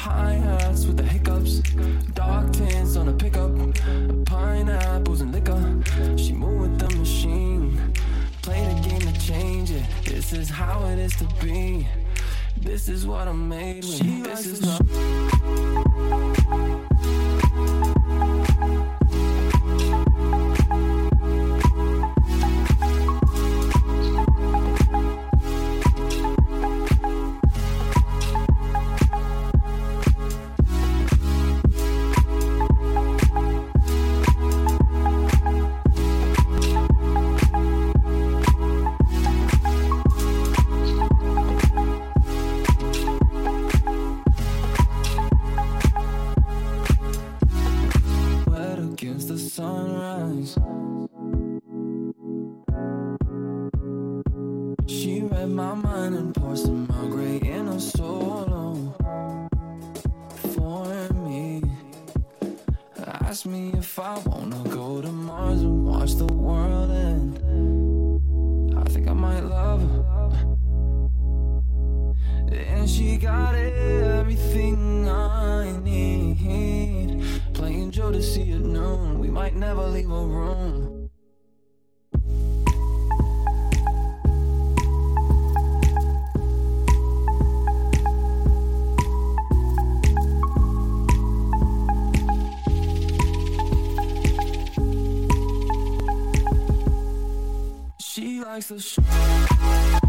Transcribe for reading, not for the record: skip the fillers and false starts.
Hi-hats with the hiccups, dark tints on a pickup, pineapples and liquor. She moved with the machine, play the game to change it. This is how it is to be. This is what I'm made with. This is love. Against the sunrise, she read my mind and poured some Earl Grey in a solo for me. Asked me if I wanna go to Mars and watch the world end. I think I might love her, and she got everything I need. Playing Joe to see at noon. We might never leave a room. She likes the